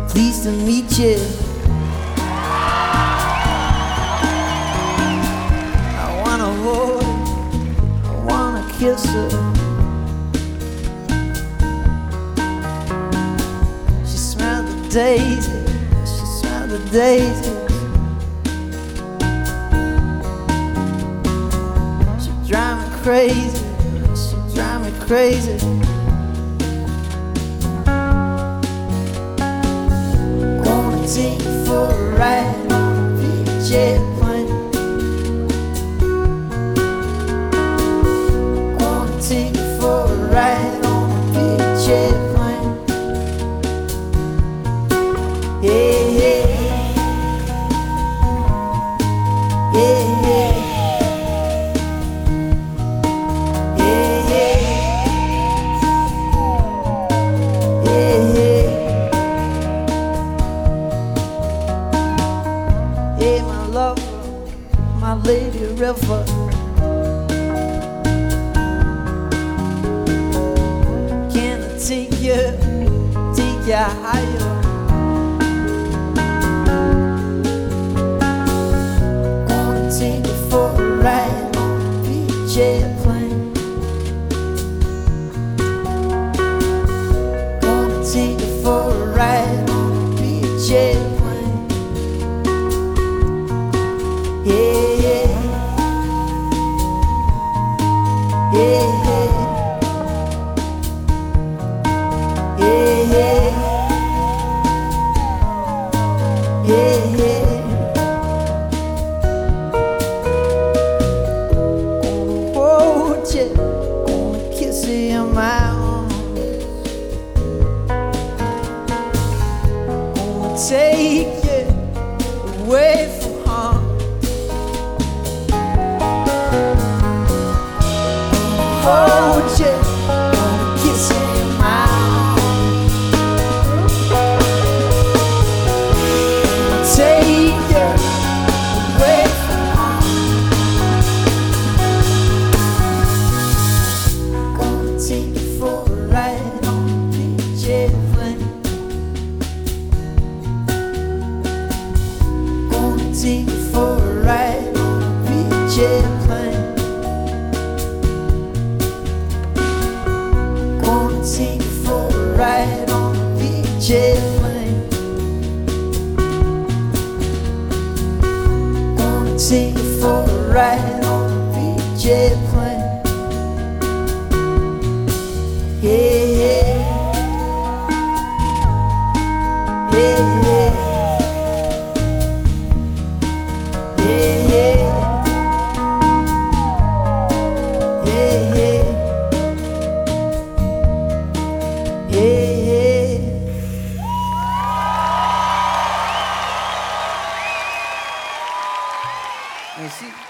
pleased to meet you. I wanna hold her, I wanna kiss her. She smelled the daisies, she smelled the daisies. She drive me crazy, she drive me crazy. Take you for a ride on a jet plane. Gonna take you for a ride on a jet plane. Yeah, yeah, yeah, yeah, yeah, yeah, yeah, yeah. Hey, my lover, my lady river. Can I take you higher? Gonna take you for a ride on a jet plane. Gonna take you for a ride on a jet plane. Yeah, yeah, yeah, yeah, yeah, yeah, yeah. Gonna hold you, gonna kiss you in my arms. Gonna take you away from harm. Hold you, gonna kiss you in my arms. Take you away from harm. Gonna take you for a ride on a jet plane. Gonna take you for a ride on a jet plane. Take you for a ride on a jet plane. Gonna take you for a ride on a jet plane. Yeah, yeah, yeah, yeah, yeah, yeah, yeah, yeah. Yeah, yeah. Merci.